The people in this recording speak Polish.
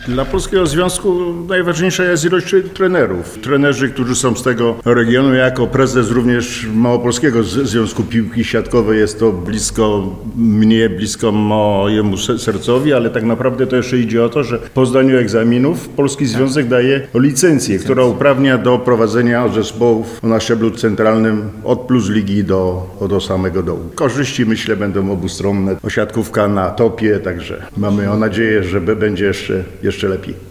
Dla Polskiego Związku najważniejsza jest ilość trenerów. Trenerzy, którzy są z tego regionu, jako prezes również Małopolskiego Związku Piłki Siatkowej jest to blisko mnie, blisko mojemu sercowi, ale tak naprawdę to jeszcze idzie o to, że po zdaniu egzaminów Polski Związek daje licencję, która uprawnia do prowadzenia zespołów na szczeblu centralnym od plus ligi do samego dołu. Korzyści, myślę, będą obustronne. Siatkówka na topie, także mamy nadzieję, że będzie jeszcze lepiej.